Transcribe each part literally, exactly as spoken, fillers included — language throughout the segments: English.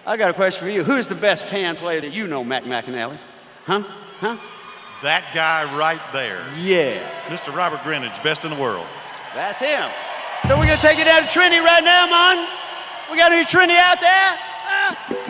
I got a question for you. Who's the best pan player that you know, Mac McAnally? Huh? Huh? That guy right there. Yeah. Mister Robert Greenidge, best in the world. That's him. So we're going to take it down to Trinity right now, man. We got any Trinity out there? Huh?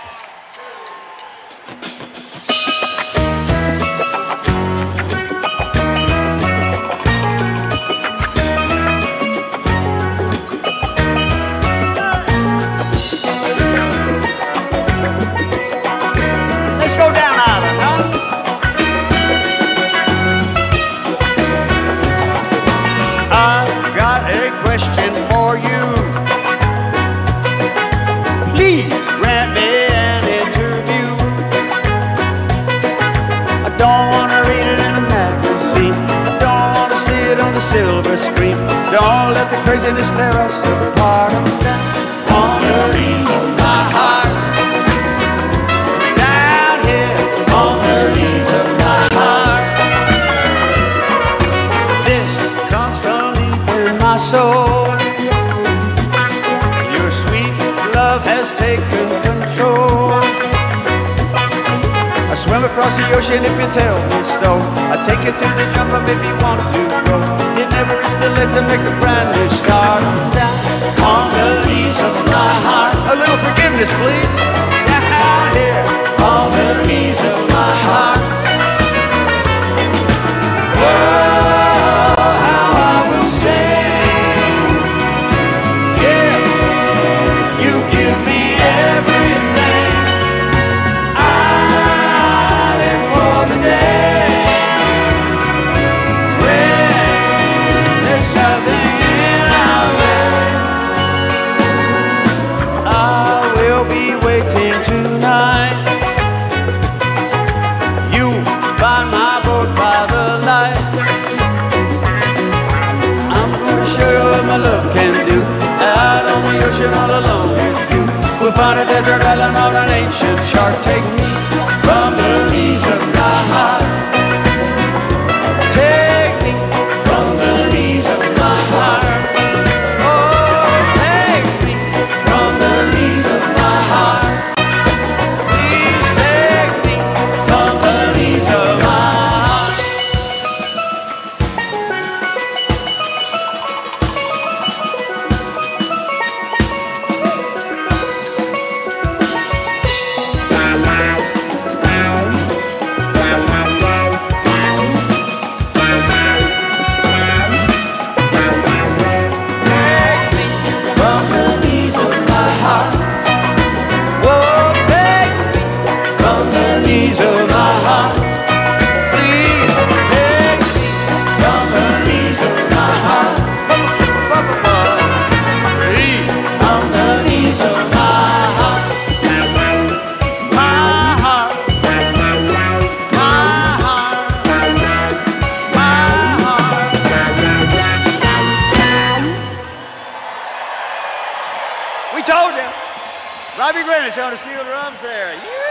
Question for you. Please grant me an interview. I don't want to read it in a magazine. I don't want to see it on the silver screen. Don't let the craziness tear us apart. I'm down on the knees of my heart. Down here on the knees of my heart. This comes from deep in my soul. Has taken control. I swim across the ocean if you tell me so. I take you to the jungle if you want to go. It never is too late to make a brand new start. I'm down on the knees of my heart. A little forgiveness, please. Down here on the knees of my heart. Whoa, how I will sing. All alone with you. We'll find a desert island on an ancient chart. Take me from the knees of my heart. Take me from the knees of my heart. Oh, take me from the knees of my heart. Please take me from the knees of my heart. Robbie Greenidge on the steel drums there. Yeah.